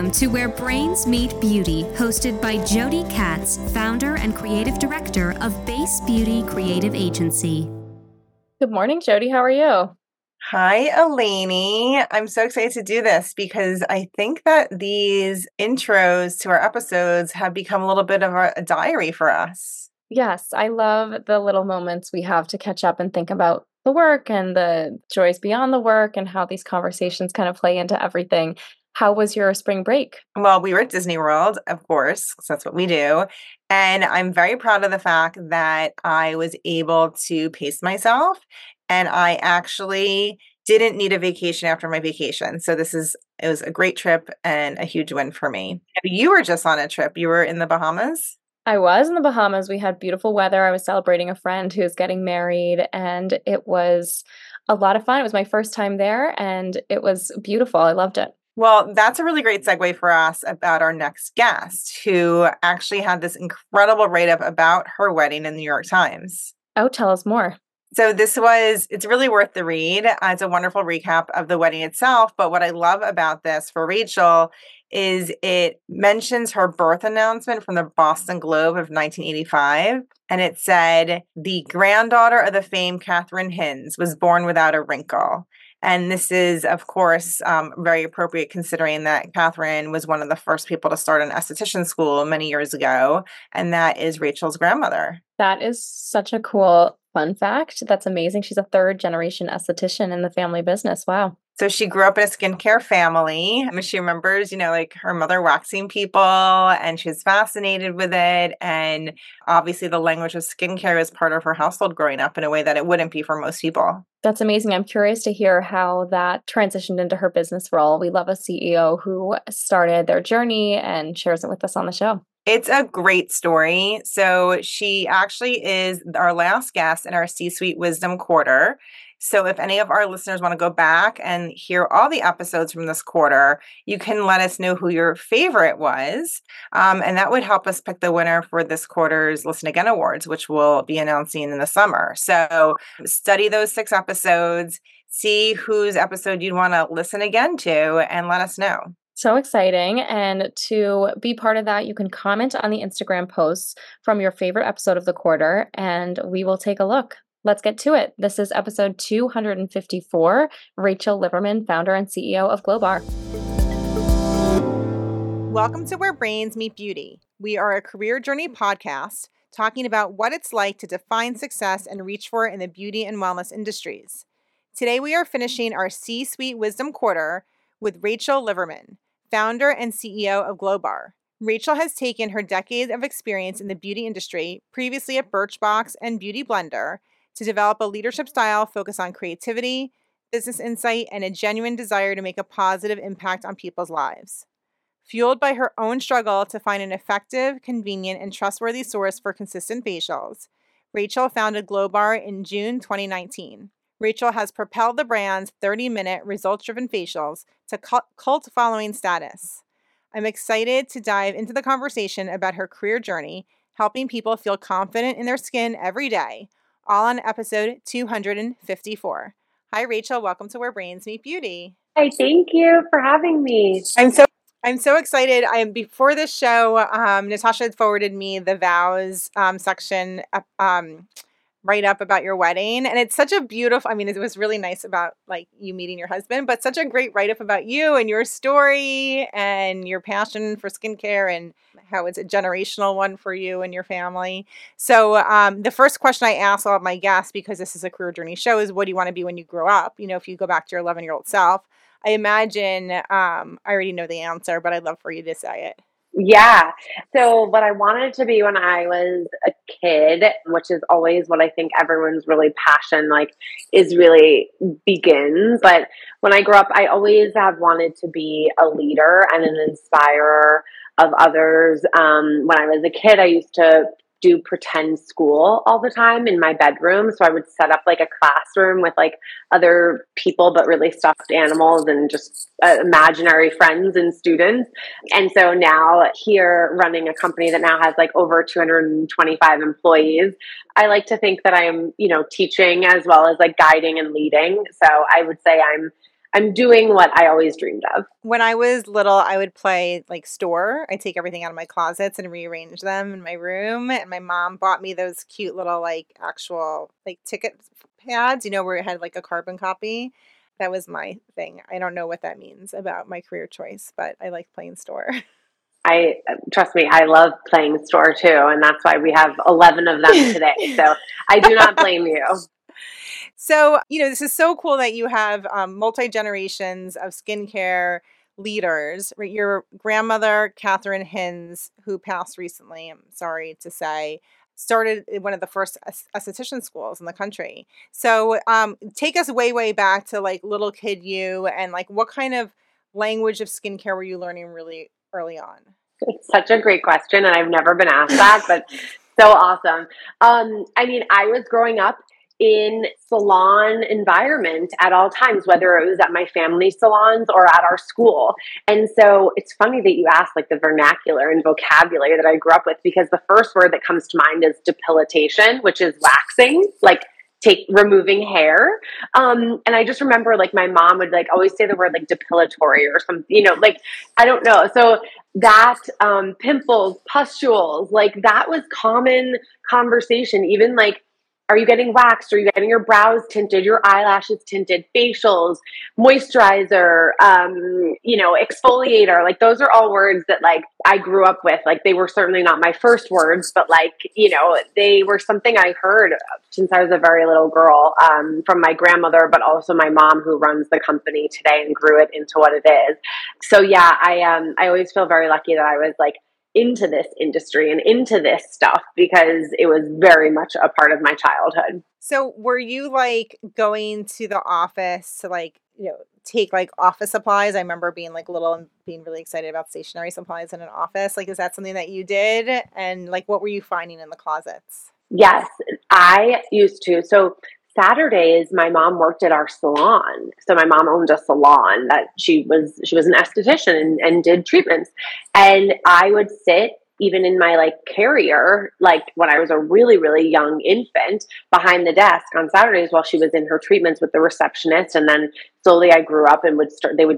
Welcome to Where Brains Meet Beauty, hosted by Jody Katz, founder and creative director of Base Beauty Creative Agency. Good morning, Jody. How are you? Hi, Eleni. I'm so excited to do this because I think that these intros to our episodes have become a little bit of a diary for us. Yes, I love the little moments we have to catch up and think about the work and the joys beyond the work and how these conversations kind of play into everything. How was your spring break? Well, we were at Disney World, of course, because that's what we do. And I'm very proud of the fact that I was able to pace myself and I actually didn't need a vacation after my vacation. So it was a great trip and a huge win for me. You were just on a trip. You were in the Bahamas? I was in the Bahamas. We had beautiful weather. I was celebrating a friend who's getting married, and it was a lot of fun. It was my first time there, and it was beautiful. I loved it. Well, that's a really great segue for us about our next guest, who actually had this incredible write-up about her wedding in the New York Times. Oh, tell us more. So it's really worth the read. It's a wonderful recap of the wedding itself. But what I love about this for Rachel is it mentions her birth announcement from the Boston Globe of 1985. And it said, the granddaughter of the famed Catherine Hinds was born without a wrinkle. And this is, of course, very appropriate considering that Catherine was one of the first people to start an esthetician school many years ago. And that is Rachel's grandmother. That is such a cool fun fact. That's amazing. She's a third generation esthetician in the family business. Wow. So she grew up in a skincare family. She remembers, like her mother waxing people, and she's fascinated with it. And obviously the language of skincare is part of her household growing up in a way that it wouldn't be for most people. That's amazing. I'm curious to hear how that transitioned into her business role. We love a CEO who started their journey and shares it with us on the show. It's a great story. So she actually is our last guest in our C-Suite Wisdom Quarter. So if any of our listeners want to go back and hear all the episodes from this quarter, you can let us know who your favorite was. And that would help us pick the winner for this quarter's Listen Again Awards, which we'll be announcing in the summer. So study those 6 episodes, see whose episode you'd want to listen again to, and let us know. So exciting. And to be part of that, you can comment on the Instagram posts from your favorite episode of the quarter, and we will take a look. Let's get to it. This is episode 254, Rachel Liverman, founder and CEO of Glowbar. Welcome to Where Brains Meet Beauty. We are a career journey podcast talking about what it's like to define success and reach for it in the beauty and wellness industries. Today, we are finishing our C-Suite Wisdom Quarter with Rachel Liverman, founder and CEO of Glowbar. Rachel has taken her decades of experience in the beauty industry, previously at Birchbox and Beauty Blender, to develop a leadership style focused on creativity, business insight, and a genuine desire to make a positive impact on people's lives. Fueled by her own struggle to find an effective, convenient, and trustworthy source for consistent facials, Rachel founded Glowbar in June 2019. Rachel has propelled the brand's 30-minute results-driven facials to cult following status. I'm excited to dive into the conversation about her career journey, helping people feel confident in their skin every day, all on episode 254. Hi, Rachel. Welcome to Where Brains Meet Beauty. Hi, thank you for having me. I'm so excited. Before this show, Natasha had forwarded me the vows section write up about your wedding. And it's such a beautiful, it was really nice about you meeting your husband, but such a great write up about you and your story and your passion for skincare and how it's a generational one for you and your family. So the first question I ask all of my guests, because this is a career journey show, is what do you want to be when you grow up? If you go back to your 11-year-old self, I imagine I already know the answer, but I'd love for you to say it. Yeah. So what I wanted to be when I was a kid, which is always what I think everyone's really passion is really begins. But when I grew up, I always have wanted to be a leader and an inspirer of others. When I was a kid, I used to do pretend school all the time in my bedroom. So I would set up a classroom with other people, but really stuffed animals and just imaginary friends and students. And so now here running a company that now has over 225 employees, I like to think that I'm, teaching as well as guiding and leading. So I would say I'm I'm doing what I always dreamed of. When I was little, I would play like store. I'd take everything out of my closets and rearrange them in my room. And my mom bought me those cute little like actual like ticket pads, where it had like a carbon copy. That was my thing. I don't know what that means about my career choice, but I like playing store. Trust me, I love playing store too. And that's why we have 11 of them today. So I do not blame you. So, this is so cool that you have multi-generations of skincare leaders. Right? Your grandmother, Catherine Hinz, who passed recently, I'm sorry to say, started one of the first esthetician schools in the country. So take us way, way back to like little kid you, and like what kind of language of skincare were you learning really early on? It's such a great question, and I've never been asked that, but so awesome. I was growing up in salon environment at all times, whether it was at my family salons or at our school. And so it's funny that you asked like the vernacular and vocabulary that I grew up with, because the first word that comes to mind is depilatation, which is waxing, like removing hair. And I just remember like my mom would like always say the word like depilatory or something, like, I don't know. So that, pimples, pustules, like that was common conversation. Even like, are you getting waxed? Are you getting your brows tinted, your eyelashes tinted, facials, moisturizer, exfoliator? Like those are all words that like I grew up with. Like they were certainly not my first words, but like, they were something I heard since I was a very little girl, from my grandmother, but also my mom who runs the company today and grew it into what it is. So yeah, I always feel very lucky that I was like into this industry and into this stuff, because it was very much a part of my childhood. So were you like going to the office to like, take like office supplies? I remember being like little and being really excited about stationery supplies in an office. Like, is that something that you did? And like, what were you finding in the closets? Yes, I used to. So Saturdays, my mom worked at our salon. So my mom owned a salon that she was an esthetician and did treatments. And I would sit even in my like carrier, like when I was a really, really young infant, behind the desk on Saturdays while she was in her treatments with the receptionist. And then slowly I grew up and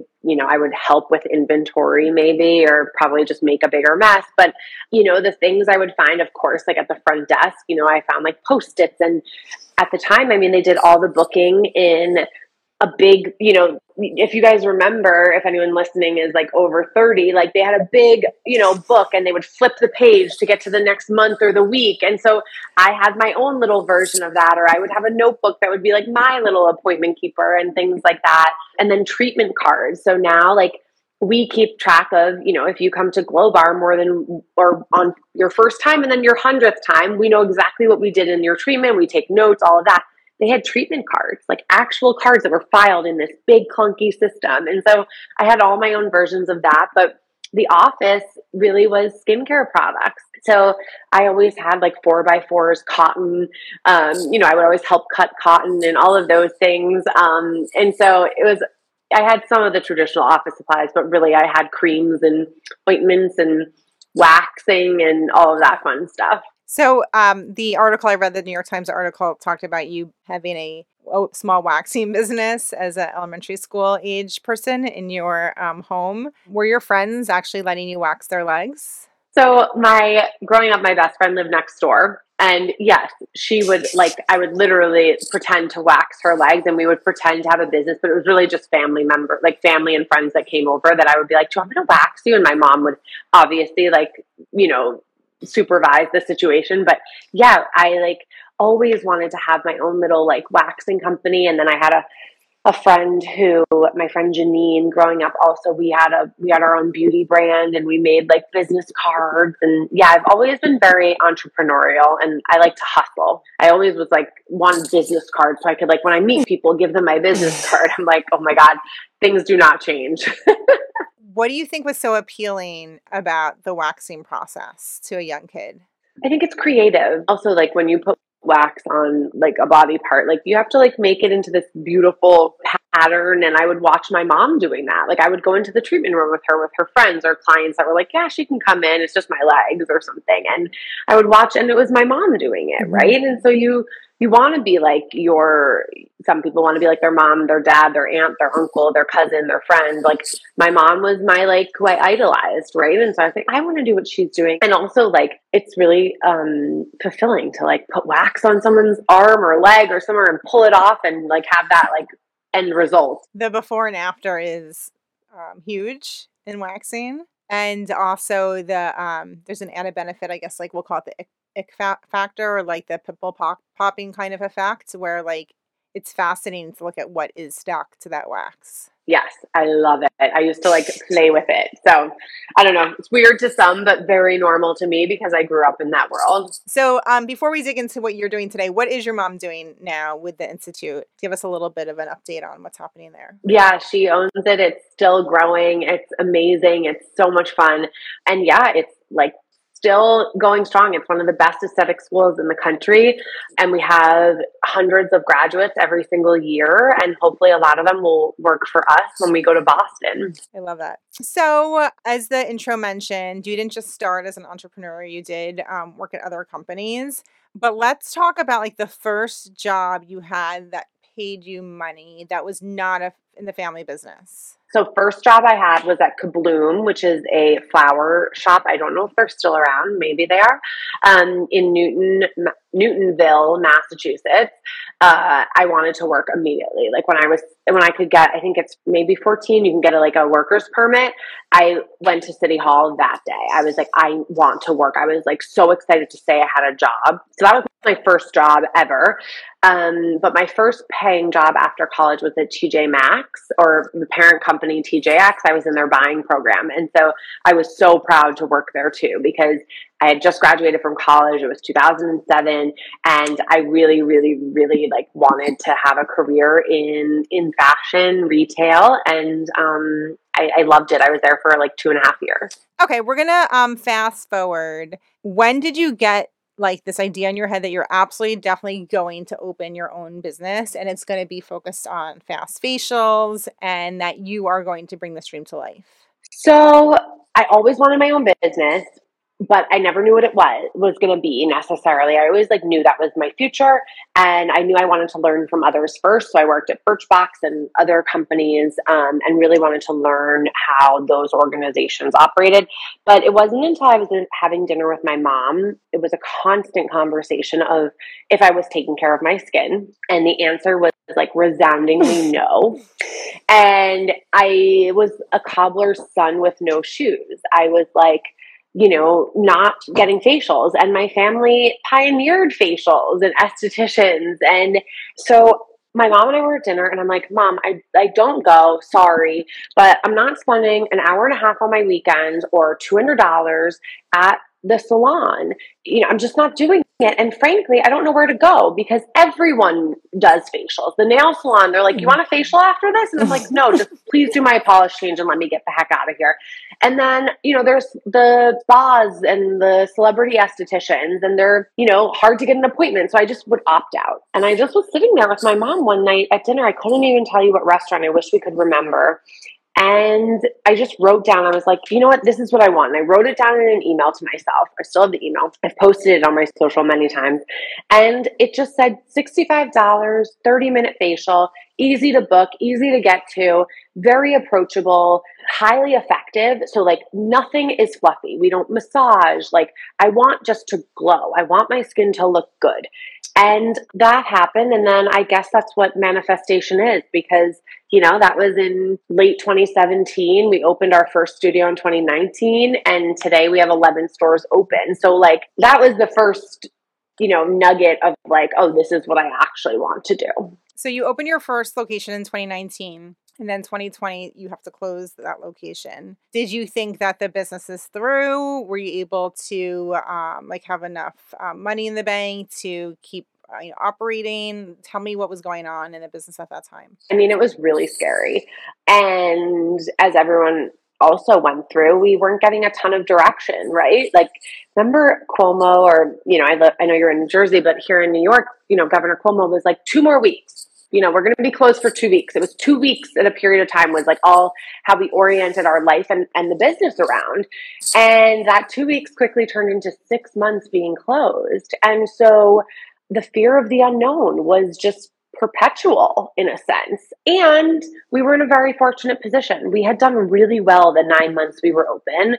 I would help with inventory maybe, or probably just make a bigger mess. But, the things I would find, of course, like at the front desk, I found like Post-its. And at the time, they did all the booking in a big, if you guys remember, if anyone listening is like over 30, like they had a big, book, and they would flip the page to get to the next month or the week. And so I had my own little version of that, or I would have a notebook that would be like my little appointment keeper and things like that. And then treatment cards. So now like we keep track of, if you come to Glowbar or on your first time and then your 100th time, we know exactly what we did in your treatment. We take notes, all of that. They had treatment cards, like actual cards that were filed in this big clunky system. And so I had all my own versions of that, but the office really was skincare products. So I always had like 4x4s, cotton, I would always help cut cotton and all of those things. And so I had some of the traditional office supplies, but really I had creams and ointments and waxing and all of that fun stuff. So the article I read, the New York Times article, talked about you having a small waxing business as an elementary school age person in your home. Were your friends actually letting you wax their legs? So growing up, my best friend lived next door. And yes, she would I would literally pretend to wax her legs, and we would pretend to have a business, but it was really just family and friends that came over that I would be like, do you want me to wax you? And my mom would obviously supervise the situation. But yeah, I always wanted to have my own little waxing company. And then I had a friend my friend Janine, growing up also, we had our own beauty brand, and we made business cards. And yeah, I've always been very entrepreneurial, and I like to hustle. I always was one business card, so I could when I meet people, give them my business card. I'm like, oh my God, things do not change. What do you think was so appealing about the waxing process to a young kid? I think it's creative. Also, when you put wax on a body part, you have to make it into this beautiful pattern, and I would watch my mom doing that. Like I would go into the treatment room with her friends or clients that were like, yeah, she can come in. It's just my legs or something. And I would watch, and it was my mom doing it. Mm-hmm. Right. And so you want to be like some people want to be like their mom, their dad, their aunt, their uncle, their cousin, their friend. Like my mom was my, like, who I idolized. Right. And so I was like, I want to do what she's doing. And also like, it's really fulfilling to like put wax on someone's arm or leg or somewhere and pull it off and like have that like end result. The before and after is huge in waxing. And also there's an added benefit, I guess, like we'll call it the ick factor, or like the pimple popping kind of effect, where like it's fascinating to look at what is stuck to that wax. Yes, I love it. I used to like play with it. So I don't know. It's weird to some, but very normal to me because I grew up in that world. So before we dig into what you're doing today, what is your mom doing now with the Institute? Give us a little bit of an update on what's happening there. Yeah, she owns it. It's still growing. It's amazing. It's so much fun. And yeah, it's like still going strong. It's one of the best aesthetic schools in the country. And we have hundreds of graduates every single year. And hopefully a lot of them will work for us when we go to Boston. I love that. So as the intro mentioned, you didn't just start as an entrepreneur. You did work at other companies. But let's talk about like the first job you had that paid you money that was not in the family business. So first job I had was at Kabloom, which is a flower shop. I don't know if they're still around. Maybe they are. In Newtonville, Massachusetts. I wanted to work immediately. Like when I could get, I think it's maybe 14, you can get a worker's permit. I went to City Hall that day. I was like, I want to work. I was like so excited to say I had a job. So that was my first job ever. But my first paying job after college was at TJ Maxx, or the parent company TJX. I was in their buying program. And so I was so proud to work there too, because I had just graduated from college. It was 2007. And I really, really, really like wanted to have a career in fashion retail. And, I loved it. I was there for like 2.5 years. Okay. We're going to, fast forward. When did you get like this idea in your head that you're absolutely definitely going to open your own business and it's going to be focused on fast facials and that you are going to bring this dream to life? So I always wanted my own business, but I never knew what it was going to be necessarily. I always like knew that was my future, and I knew I wanted to learn from others first. So I worked at Birchbox and other companies, and really wanted to learn how those organizations operated. But it wasn't until I was having dinner with my mom, it was a constant conversation of if I was taking care of my skin, and the answer was like resoundingly no. And I was a cobbler's son with no shoes. I was like, not getting facials, and my family pioneered facials and estheticians. And so my mom and I were at dinner, and I'm like, Mom, I don't go, sorry, but I'm not spending an hour and a half on my weekend or $200 at the salon. I'm just not doing it. And frankly, I don't know where to go because everyone does facials. The nail salon, they're like, you want a facial after this? And I'm like, no, just please do my polish change and let me get the heck out of here. And then, there's the spas and the celebrity estheticians, and they're, hard to get an appointment. So I just would opt out. And I just was sitting there with my mom one night at dinner. I couldn't even tell you what restaurant. I wish we could remember. And I just wrote down, I was like, you know what, this is what I want. And I wrote it down in an email to myself. I still have the email. I've posted it on my social many times. And it just said $65, 30-minute facial, easy to book, easy to get to, very approachable, highly effective. So like nothing is fluffy. We don't massage. Like I want just to glow. I want my skin to look good. And that happened. And then I guess that's what manifestation is, because, that was in late 2017. We opened our first studio in 2019. And today we have 11 stores open. So like that was the first, nugget of like, oh, this is what I actually want to do. So you opened your first location in 2019. And then 2020, you have to close that location. Did you think that the business is through? Were you able to have enough money in the bank to keep operating? Tell me what was going on in the business at that time. I mean, it was really scary. And as everyone also went through, we weren't getting a ton of direction, right? Like, remember Cuomo, or, I know you're in New Jersey, but here in New York, Governor Cuomo was like 2 more weeks. we're going to be closed for 2 weeks. It was 2 weeks in a period of time was like all how we oriented our life and the business around. And that 2 weeks quickly turned into 6 months being closed. And so the fear of the unknown was just perpetual in a sense. And we were in a very fortunate position. We had done really well the 9 months we were open.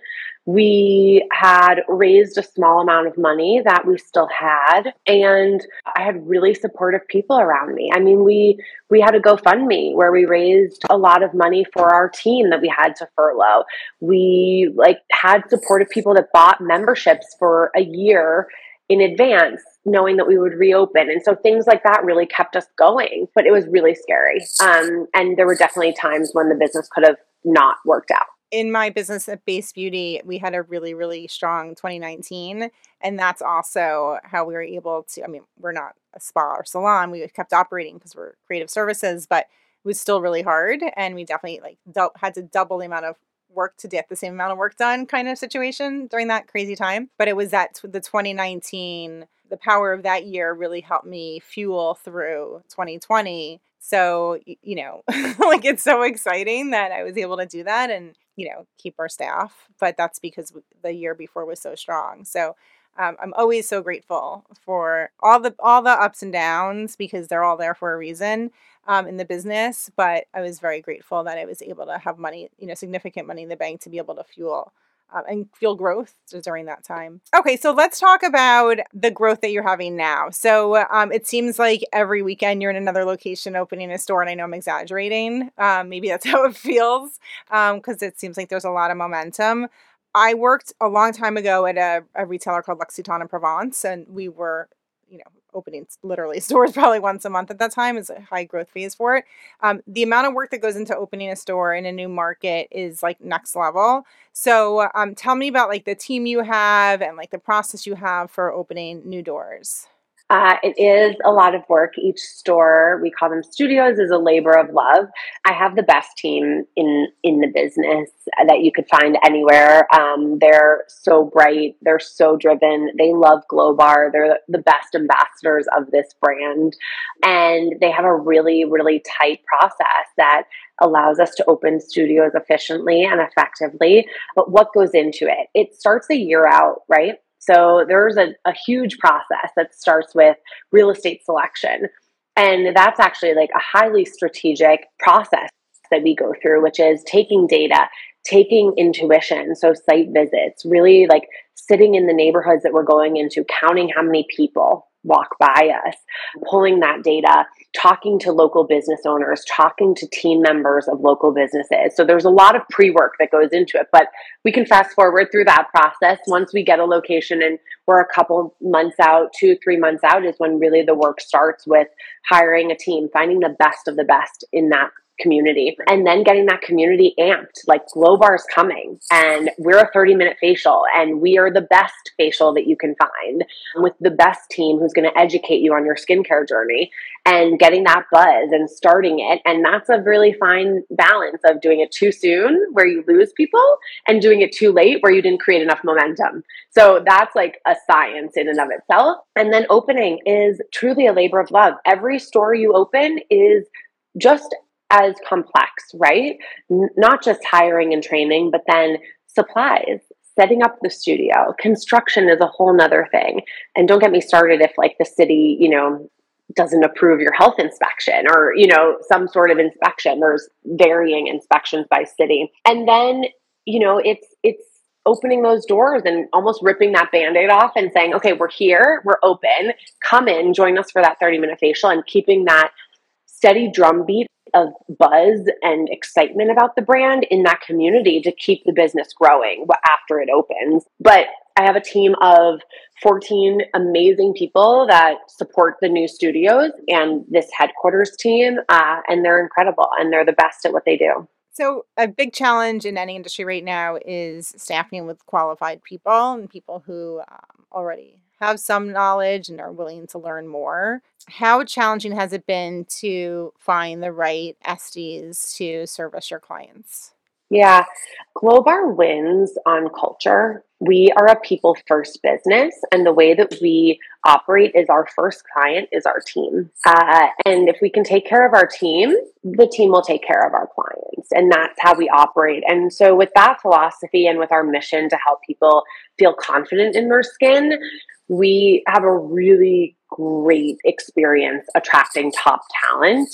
We had raised a small amount of money that we still had, and I had really supportive people around me. I mean, we had a GoFundMe where we raised a lot of money for our team that we had to furlough. We had supportive people that bought memberships for a year in advance, knowing that we would reopen. And so things like that really kept us going, but it was really scary. And there were definitely times when the business could have not worked out. In my business at Base Beauty, we had a really, really strong 2019. And that's also how we were able to, I mean, we're not a spa or salon. We kept operating because we're creative services, but it was still really hard. And we definitely had to double the amount of work to get the same amount of work done kind of situation during that crazy time. But it was that the 2019, the power of that year really helped me fuel through 2020. So, it's so exciting that I was able to do that and, keep our staff. But that's because the year before was so strong. So I'm always so grateful for all the ups and downs because they're all there for a reason in the business. But I was very grateful that I was able to have money, significant money in the bank to be able to fuel growth during that time. Okay, so let's talk about the growth that you're having now. So it seems like every weekend you're in another location opening a store, and I know I'm exaggerating. Maybe that's how it feels because it seems like there's a lot of momentum. I worked a long time ago at a retailer called L'Occitane en Provence, and we were, opening literally stores probably once a month at that time. Is a high growth phase for it. The amount of work that goes into opening a store in a new market is next level. So tell me about the team you have and the process you have for opening new doors. It is a lot of work. Each store, we call them studios, is a labor of love. I have the best team in the business that you could find anywhere. They're so bright. They're so driven. They love Glow Bar. They're the best ambassadors of this brand. And they have a really, really tight process that allows us to open studios efficiently and effectively. But what goes into it? It starts a year out, right? So there's a huge process that starts with real estate selection. And that's actually a highly strategic process that we go through, which is taking data, taking intuition. So site visits, really sitting in the neighborhoods that we're going into, counting how many people walk by us, pulling that data, talking to local business owners, talking to team members of local businesses. So there's a lot of pre-work that goes into it, but we can fast forward through that process. Once we get a location and we're a couple months out, 2-3 months out is when really the work starts with hiring a team, finding the best of the best in that community, and then getting that community amped. Glow Bar's coming, and we're a 30-minute facial, and we are the best facial that you can find with the best team who's going to educate you on your skincare journey, and getting that buzz and starting it. And that's a really fine balance of doing it too soon where you lose people and doing it too late where you didn't create enough momentum. So that's a science in and of itself. And then opening is truly a labor of love. Every store you open is just as complex, right? Not just hiring and training, but then supplies, setting up the studio, construction is a whole nother thing. And don't get me started if the city, doesn't approve your health inspection or, some sort of inspection. There's varying inspections by city. And then, it's opening those doors and almost ripping that Band-Aid off and saying, okay, we're here, we're open, come in, join us for that 30-minute facial, and keeping that steady drumbeat of buzz and excitement about the brand in that community to keep the business growing after it opens. But I have a team of 14 amazing people that support the new studios and this headquarters team, and they're incredible, and they're the best at what they do. So a big challenge in any industry right now is staffing with qualified people and people who already have some knowledge and are willing to learn more. How challenging has it been to find the right SDs to service your clients? Yeah. Glowbar wins on culture. We are a people first business, and the way that we operate is our first client is our team. And if we can take care of our team, the team will take care of our clients. And that's how we operate. And so, with that philosophy and with our mission to help people feel confident in their skin, we have a really great experience attracting top talent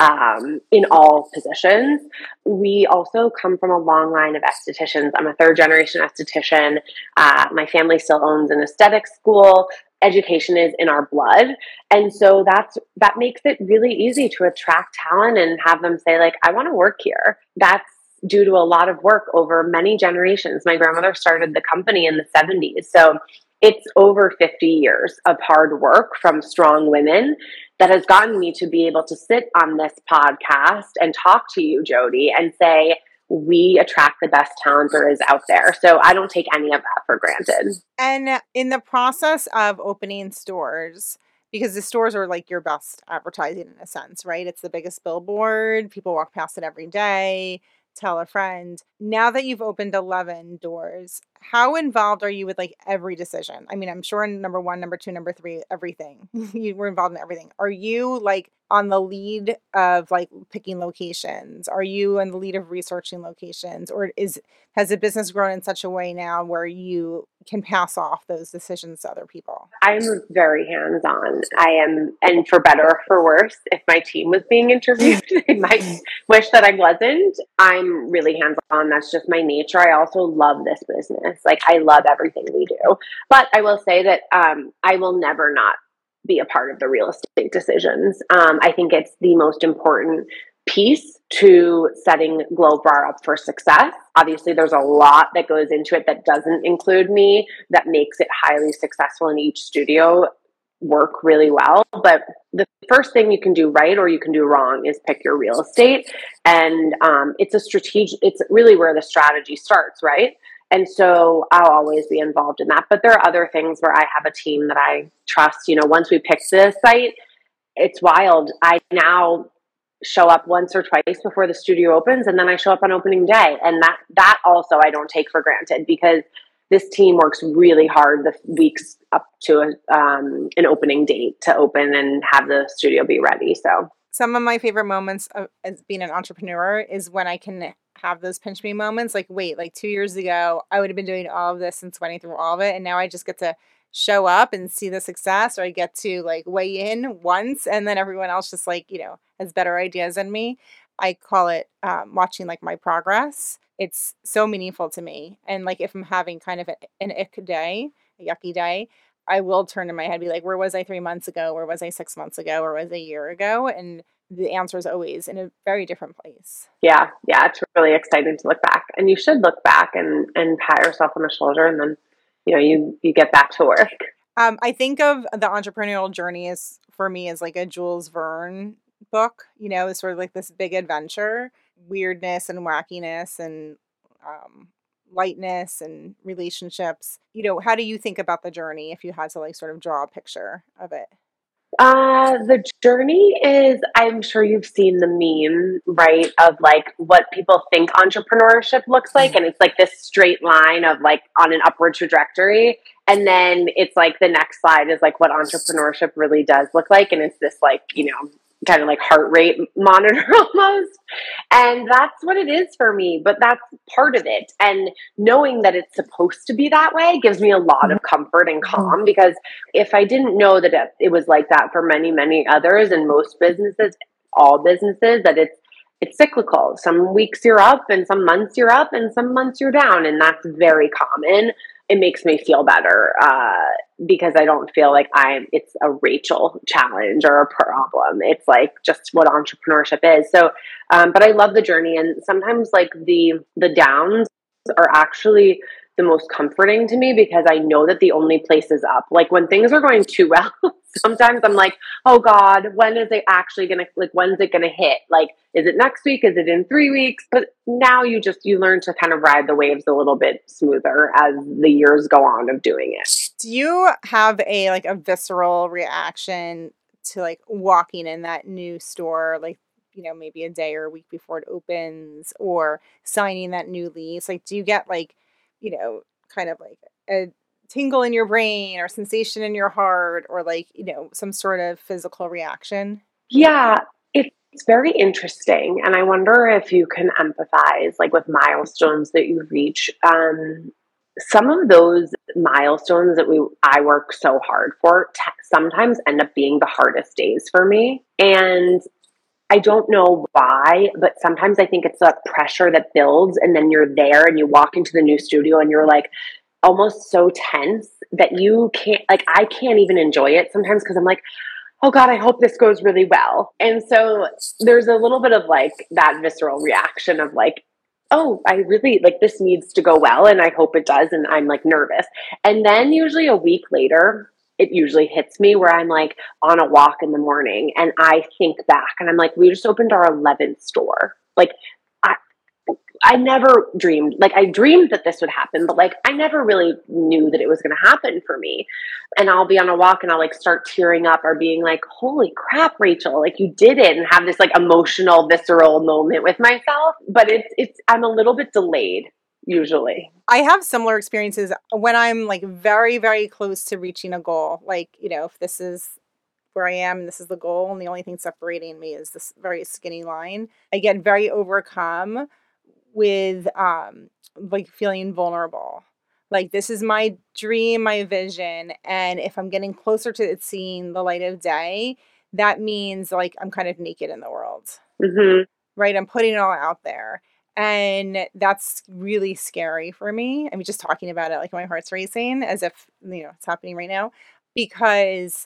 in all positions. We also come from a long line of estheticians. I'm a third generation esthetician. My family still owns an aesthetic school. Education is in our blood. And so that makes it really easy to attract talent and have them say, like, I want to work here. That's due to a lot of work over many generations. My grandmother started the company in the 70s. So it's over 50 years of hard work from strong women that has gotten me to be able to sit on this podcast and talk to you, Jody, and say, we attract the best talent there is out there. So I don't take any of that for granted. And in the process of opening stores, because the stores are like your best advertising in a sense, right? It's the biggest billboard. People walk past it every day. Tell a friend. Now that you've opened 11 doors, how involved are you with like every decision? I mean, I'm sure in number 1, number 2, number 3, everything. You were involved in everything. Are you like on the lead of like picking locations? Are you in the lead of researching locations? Or has the business grown in such a way now where you can pass off those decisions to other people? I'm very hands-on. I am, and for better or for worse, if my team was being interviewed, they might wish that I wasn't. I'm really hands-on. That's just my nature. I also love this business. Like, I love everything we do. But I will say that I will never not be a part of the real estate decisions. I think it's the most important piece to setting Glowbar up for success. Obviously, there's a lot that goes into it that doesn't include me, that makes it highly successful in each studio work really well. But the first thing you can do right or you can do wrong is pick your real estate. And it's really where the strategy starts, right? And so I'll always be involved in that. But there are other things where I have a team that I trust. You know, once we pick the site, it's wild. I now show up once or twice before the studio opens, and then I show up on opening day. And that also I don't take for granted, because this team works really hard the weeks up to an opening date to open and have the studio be ready. So some of my favorite moments as being an entrepreneur is when I can have those pinch me moments. Like, wait, like 2 years ago, I would have been doing all of this and sweating through all of it. And now I just get to show up and see the success, or I get to like weigh in once, and then everyone else just like, you know, has better ideas than me. I call it watching like my progress. It's so meaningful to me. And like if I'm having kind of an ick day, a yucky day, I will turn in my head and be like, where was I 3 months ago? Where was I 6 months ago? Where was I a year ago? And the answer is always in a very different place. Yeah, it's really exciting to look back. And you should look back and pat yourself on the shoulder, and then, you know, you get back to work. I think of the entrepreneurial journey as, for me, as like a Jules Verne book, you know, it's sort of like this big adventure, weirdness and wackiness and lightness and relationships. You know, how do you think about the journey if you had to like sort of draw a picture of it? The journey is, I'm sure you've seen the meme, right? Of like what people think entrepreneurship looks like. And it's like this straight line of like on an upward trajectory. And then it's like the next slide is like what entrepreneurship really does look like. And it's this like, you know, kind of like heart rate monitor almost. And that's what it is for me, but that's part of it. And knowing that it's supposed to be that way gives me a lot of comfort and calm, because if I didn't know that it was like that for many, many others and most businesses, all businesses, that it's cyclical. Some weeks you're up and some months you're up and some months you're down. And that's very common. It makes me feel better because I don't feel like it's a Rachel challenge or a problem. It's like just what entrepreneurship is. So, but I love the journey, and sometimes like the downs are actually the most comforting to me, because I know that the only place is up. Like when things are going too well, sometimes I'm like, oh God, when is it actually going to, like, when's it going to hit? Like, is it next week? Is it in 3 weeks? But now you learn to kind of ride the waves a little bit smoother as the years go on of doing it. Do you have a visceral reaction to like walking in that new store, like, maybe a day or a week before it opens, or signing that new lease? Like, do you get like, kind of like a tingle in your brain or sensation in your heart, or like, some sort of physical reaction? Yeah, it's very interesting. And I wonder if you can empathize like with milestones that you reach. Some of those milestones that I work so hard for sometimes end up being the hardest days for me. And I don't know why, but sometimes I think it's the pressure that builds, and then you're there and you walk into the new studio and you're like almost so tense that you can't, like, I can't even enjoy it sometimes because I'm like, oh God, I hope this goes really well. And so there's a little bit of like that visceral reaction of like, oh, I really like this needs to go well and I hope it does. And I'm like nervous. And then usually a week later, it usually hits me where I'm like on a walk in the morning and I think back and I'm like, we just opened our 11th store. Like, I never dreamed, like I dreamed that this would happen, but like I never really knew that it was going to happen for me. And I'll be on a walk and I'll like start tearing up or being like, holy crap, Rachel, like you did it, and have this like emotional, visceral moment with myself. But I'm a little bit delayed usually. I have similar experiences when I'm like very, very close to reaching a goal. Like, if this is where I am and this is the goal and the only thing separating me is this very skinny line, I get very overcome with like feeling vulnerable. Like, this is my dream, my vision, and if I'm getting closer to it seeing the light of day, that means like I'm kind of naked in the world. Mm-hmm. Right? I'm putting it all out there, and that's really scary for me. I mean, just talking about it, like my heart's racing as if it's happening right now, because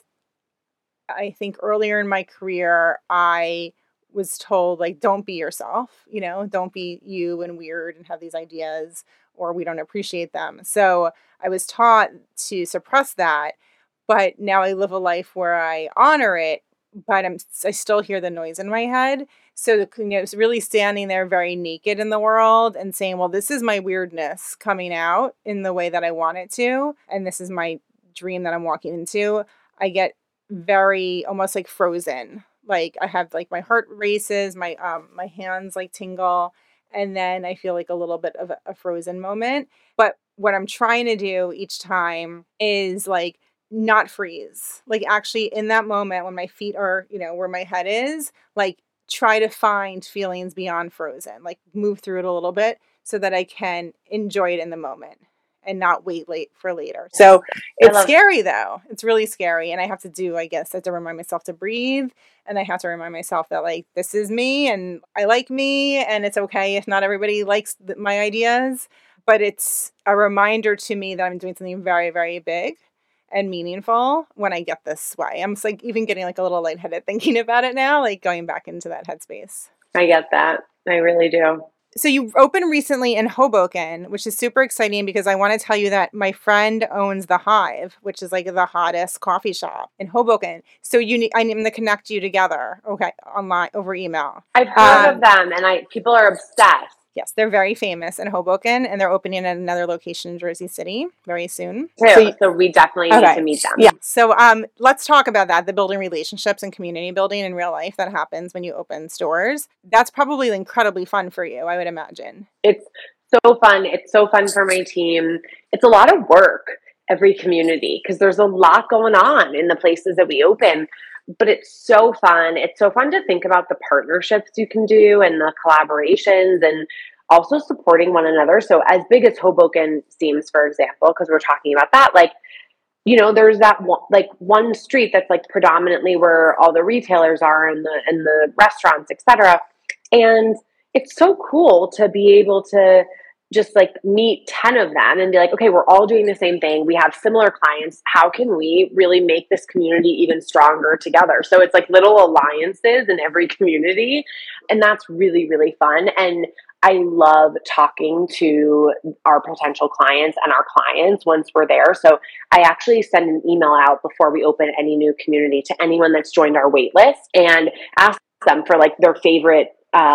I think earlier in my career I was told, like, don't be yourself, don't be you and weird and have these ideas, or we don't appreciate them. So I was taught to suppress that, but now I live a life where I honor it, but I still hear the noise in my head. So, it's really standing there very naked in the world and saying, well, this is my weirdness coming out in the way that I want it to, and this is my dream that I'm walking into. I get very almost like frozen. Like, I have like my heart races, my hands like tingle, and then I feel like a little bit of a frozen moment. But what I'm trying to do each time is like not freeze. Like, actually in that moment when my feet are, where my head is, like try to find feelings beyond frozen, like move through it a little bit so that I can enjoy it in the moment and not wait for later. So it's scary though. It's really scary. And I have to remind myself to breathe. And I have to remind myself that like, this is me and I like me, and it's okay if not everybody likes my ideas, but it's a reminder to me that I'm doing something very, very big and meaningful when I get this way. I'm just like even getting like a little lightheaded thinking about it now, like going back into that headspace. I get that. I really do. So you opened recently in Hoboken, which is super exciting because I want to tell you that my friend owns The Hive, which is like the hottest coffee shop in Hoboken. So I'm going to connect you together, okay, online over email. I've heard of them, and people are obsessed. Yes, they're very famous in Hoboken, and they're opening at another location in Jersey City very soon. So we definitely need to meet them. Yeah. So let's talk about that, the building relationships and community building in real life that happens when you open stores. That's probably incredibly fun for you, I would imagine. It's so fun. It's so fun for my team. It's a lot of work, every community, because there's a lot going on in the places that we open. But it's so fun. It's so fun to think about the partnerships you can do and the collaborations and also supporting one another. So as big as Hoboken seems, for example, because we're talking about that, like, there's that one street that's like predominantly where all the retailers are and the restaurants, etc. And it's so cool to be able to just like meet 10 of them and be like, okay, we're all doing the same thing. We have similar clients. How can we really make this community even stronger together? So it's like little alliances in every community. And that's really, really fun. And I love talking to our potential clients and our clients once we're there. So I actually send an email out before we open any new community to anyone that's joined our wait list and ask them for like their favorite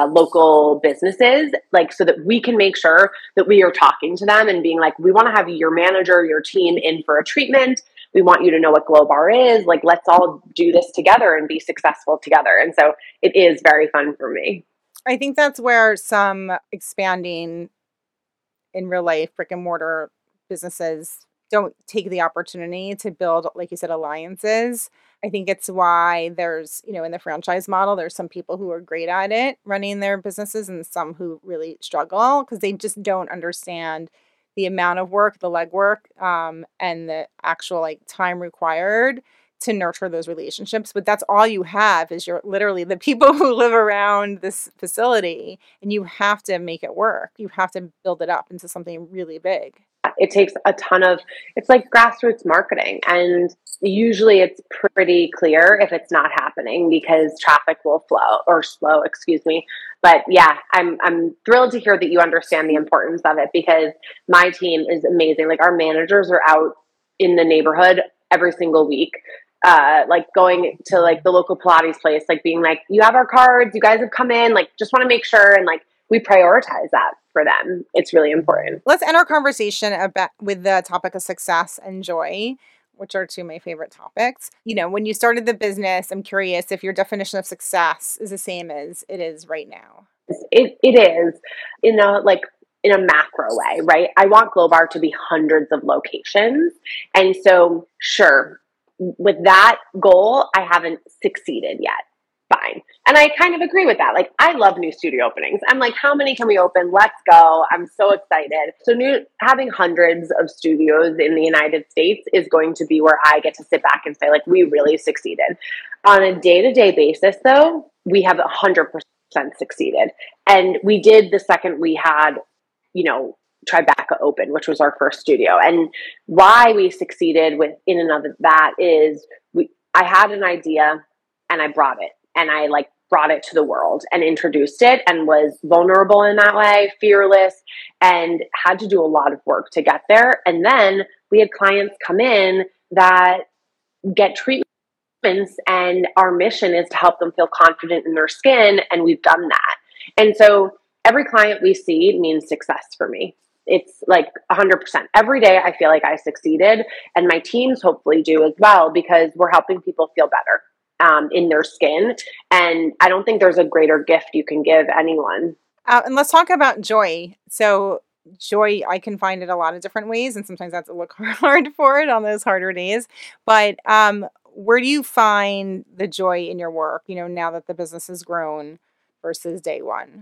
local businesses, like so that we can make sure that we are talking to them and being like, we want to have your manager, your team in for a treatment. we want you to know what Glow Bar is. Like, let's all do this together and be successful together. And so it is very fun for me. I think that's where some expanding in real life brick and mortar businesses don't take the opportunity to build, like you said, alliances. I think it's why there's, in the franchise model, there's some people who are great at it running their businesses and some who really struggle because they just don't understand the amount of work, the legwork, and the actual like time required to nurture those relationships. But that's all you have is you're literally the people who live around this facility, and you have to make it work. You have to build it up into something really big. It takes a ton of, it's like grassroots marketing. And usually it's pretty clear if it's not happening because traffic will slow, excuse me. But yeah, I'm thrilled to hear that you understand the importance of it because my team is amazing. Like our managers are out in the neighborhood every single week. Like going to like the local Pilates place, like being like, you have our cards, you guys have come in, like just want to make sure. And like, we prioritize that for them. It's really important. Let's end our conversation with the topic of success and joy, which are two of my favorite topics. When you started the business, I'm curious if your definition of success is the same as it is right now. It is in a macro way, right? I want Glow Bar to be hundreds of locations. And so sure, with that goal, I haven't succeeded yet. Fine. And I kind of agree with that. Like, I love new studio openings. I'm like, how many can we open? Let's go. I'm so excited. So having hundreds of studios in the United States is going to be where I get to sit back and say, like, we really succeeded. On a day-to-day basis, though, we have 100% succeeded. And we did the second we had, Tribeca open, which was our first studio. And why we succeeded in and of that is I had an idea and I brought it. And I brought it to the world and introduced it and was vulnerable in that way, fearless, and had to do a lot of work to get there. And then we had clients come in that get treatments, and our mission is to help them feel confident in their skin. And we've done that. And so every client we see means success for me. It's like 100%. Every day I feel like I succeeded, and my teams hopefully do as well because we're helping people feel better. In their skin. And I don't think there's a greater gift you can give anyone. And let's talk about joy. So joy, I can find it a lot of different ways. And sometimes I have to look hard for it on those harder days. But where do you find the joy in your work, now that the business has grown versus day one?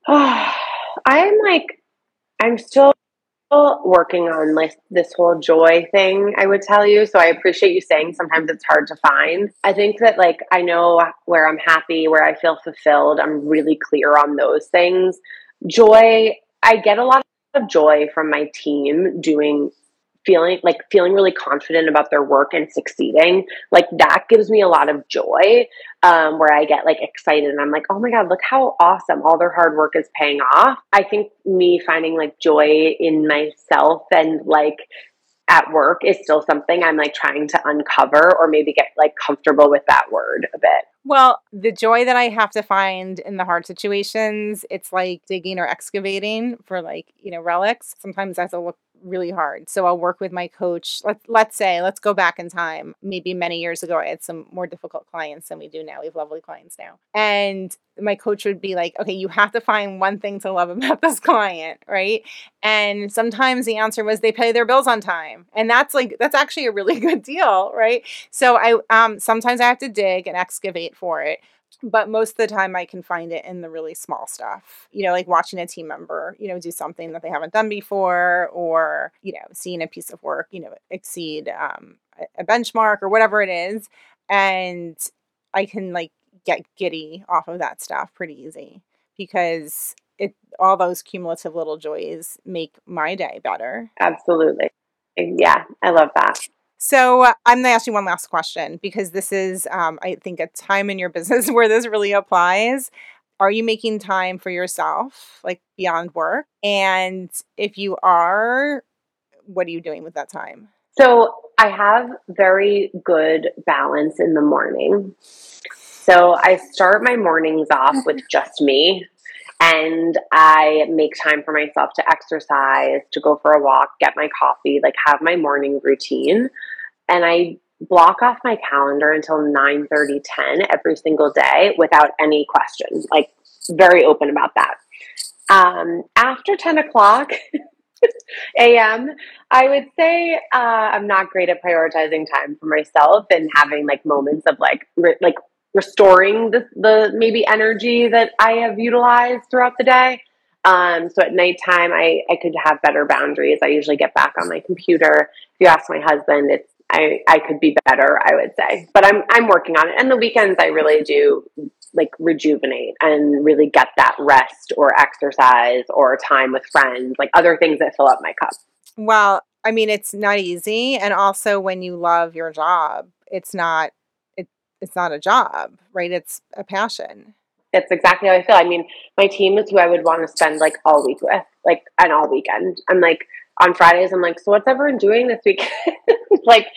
I'm still working on this whole joy thing, I would tell you. So I appreciate you saying sometimes it's hard to find. I think that I know where I'm happy, where I feel fulfilled. I'm really clear on those things. Joy, I get a lot of joy from my team feeling really confident about their work and succeeding. Like that gives me a lot of joy, where I get excited and I'm like, oh my God, look how awesome all their hard work is paying off. I think me finding joy in myself and at work is still something I'm trying to uncover or maybe get comfortable with that word a bit. Well, the joy that I have to find in the hard situations, it's like digging or excavating for relics. Sometimes I have to look really hard. So I'll work with my coach. Let's go back in time. Maybe many years ago, I had some more difficult clients than we do now. We have lovely clients now. And my coach would be like, okay, you have to find one thing to love about this client, right? And sometimes the answer was they pay their bills on time. And that's actually a really good deal, right? So sometimes I have to dig and excavate for it. But most of the time I can find it in the really small stuff, like watching a team member, do something that they haven't done before, or, seeing a piece of work, exceed a benchmark or whatever it is. And I can get giddy off of that stuff pretty easy because all those cumulative little joys make my day better. Absolutely. Yeah, I love that. So I'm going to ask you one last question because this is, I think, a time in your business where this really applies. Are you making time for yourself, beyond work? And if you are, what are you doing with that time? So I have very good balance in the morning. So I start my mornings off with just me. And I make time for myself to exercise, to go for a walk, get my coffee, have my morning routine. and I block off my calendar until 9:30, 10 every single day without any questions, like very open about that. After 10 o'clock a.m., I would say I'm not great at prioritizing time for myself and having like moments of like restoring the maybe energy that I have utilized throughout the day. So at nighttime, I could have better boundaries. I usually get back on my computer. If you ask my husband, I could be better, I would say, but I'm working on it. And the weekends, I really do like rejuvenate and really get that rest or exercise or time with friends, like other things that fill up my cup. Well, I mean, it's not easy. And also when you love your job, it's not a job, right? It's a passion. It's exactly how I feel. I mean, my team is who I would want to spend like all week with, like, and all weekend. I'm like, on Fridays, I'm like, so what's everyone doing this weekend? Like,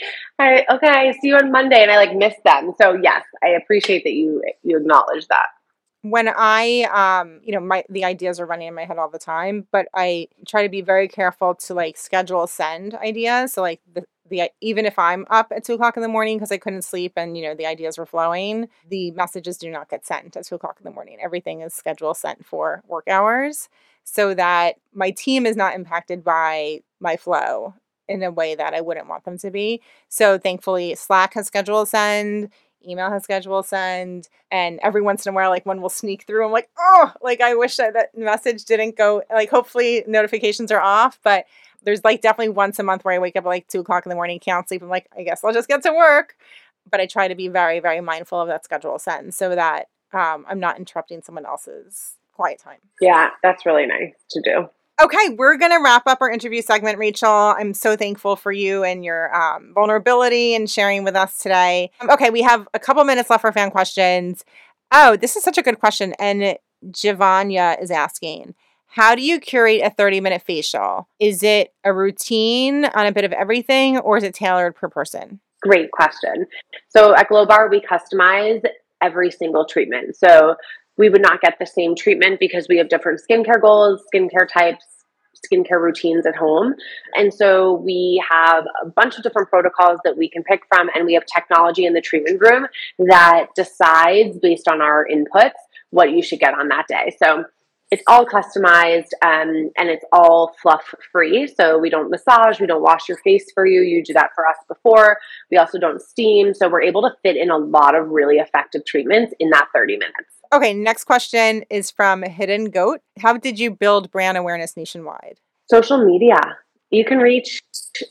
I see you on Monday, and I like miss them. So yes, I appreciate that you acknowledge that. When I, the ideas are running in my head all the time, but I try to be very careful to like schedule send ideas. So like the even if I'm up at 2:00 in the morning because I couldn't sleep and the ideas were flowing, the messages do not get sent at 2:00 in the morning. Everything is schedule sent for work hours so that my team is not impacted by my flow in a way that I wouldn't want them to be. So thankfully, Slack has schedule send. Email has schedule send, and every once in a while, like one will sneak through. I'm like, oh, like I wish that message didn't go. Like, hopefully notifications are off, but there's like definitely once a month where I wake up at like 2:00 in the morning, can't sleep. I'm like, I guess I'll just get to work. But I try to be very, very mindful of that schedule send so that I'm not interrupting someone else's quiet time. Yeah, that's really nice to do. Okay, we're going to wrap up our interview segment, Rachel. I'm so thankful for you and your vulnerability and sharing with us today. Okay, we have a couple minutes left for fan questions. Oh, this is such a good question. And Giovanna is asking, how do you curate a 30-minute facial? Is it a routine on a bit of everything, or is it tailored per person? Great question. So at Glowbar, we customize every single treatment. So we would not get the same treatment because we have different skincare goals, skincare types, skincare routines at home. And so we have a bunch of different protocols that we can pick from, and we have technology in the treatment room that decides based on our inputs what you should get on that day. So it's all customized and it's all fluff free. So we don't massage, we don't wash your face for you. You do that for us before. We also don't steam. So we're able to fit in a lot of really effective treatments in that 30 minutes. Okay, next question is from Hidden Goat. How did you build brand awareness nationwide? Social media. You can reach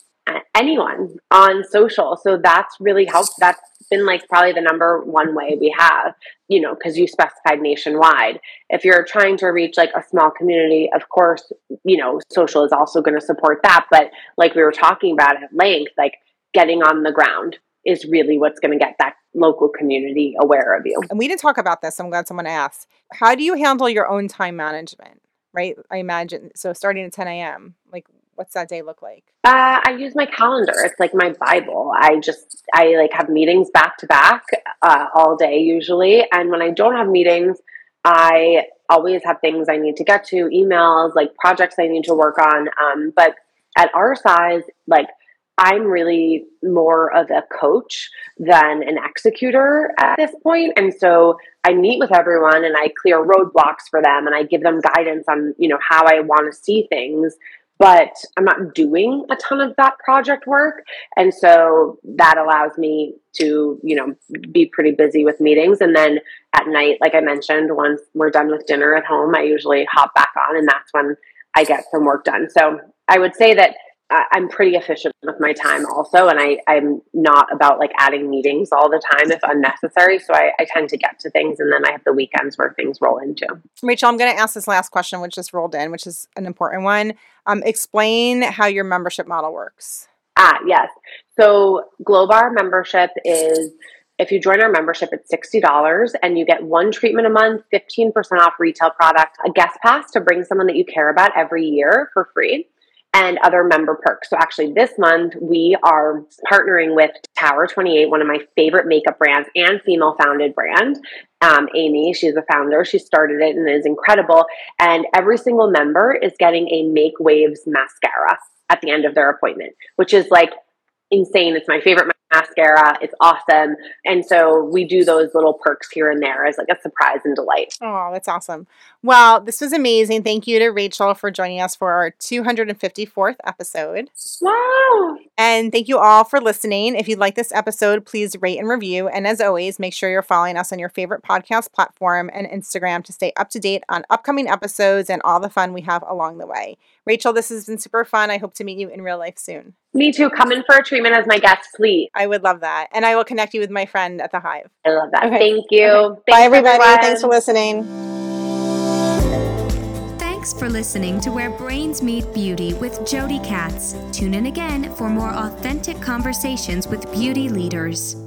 anyone on social. So that's really helped. That's been like probably the number one way we have, because you specified nationwide. If you're trying to reach like a small community, of course, social is also going to support that. But like we were talking about at length, like getting on the ground is really what's going to get that local community aware of you. And we didn't talk about this. I'm glad someone asked. How do you handle your own time management, right? I imagine. So starting at 10 a.m., like what's that day look like? I use my calendar. It's like my Bible. I like have meetings back to back all day usually. And when I don't have meetings, I always have things I need to get to, emails, like projects I need to work on. But at our size, like I'm really more of a coach than an executor at this point. And so I meet with everyone and I clear roadblocks for them and I give them guidance on, how I want to see things, but I'm not doing a ton of that project work. And so that allows me to, be pretty busy with meetings. And then at night, like I mentioned, once we're done with dinner at home, I usually hop back on and that's when I get some work done. So I would say that I'm pretty efficient with my time also. And I'm not about like adding meetings all the time if unnecessary. So I tend to get to things and then I have the weekends where things roll into. Rachel, I'm going to ask this last question, which just rolled in, which is an important one. Explain how your membership model works. Yes. So Glowbar membership is, if you join our membership, it's $60 and you get one treatment a month, 15% off retail product, a guest pass to bring someone that you care about every year for free, and other member perks. So actually this month we are partnering with Tower 28, one of my favorite makeup brands and female founded brand. Amy, she's the founder. She started it and is incredible. And every single member is getting a Make Waves mascara at the end of their appointment, which is like insane. It's my favorite mascara. It's awesome. And so we do those little perks here and there as like a surprise and delight. Oh, that's awesome. Well, this was amazing. Thank you to Rachel for joining us for our 254th episode. Wow. And thank you all for listening. If you like this episode, please rate and review. And as always, make sure you're following us on your favorite podcast platform and Instagram to stay up to date on upcoming episodes and all the fun we have along the way. Rachel, this has been super fun. I hope to meet you in real life soon. Me too. Come in for a treatment as my guest, please. I would love that. And I will connect you with my friend at the Hive. I love that. Okay. Thank you. Okay. Bye, everybody. Thanks for listening. Thanks for listening to Where Brains Meet Beauty with Jody Katz. Tune in again for more authentic conversations with beauty leaders.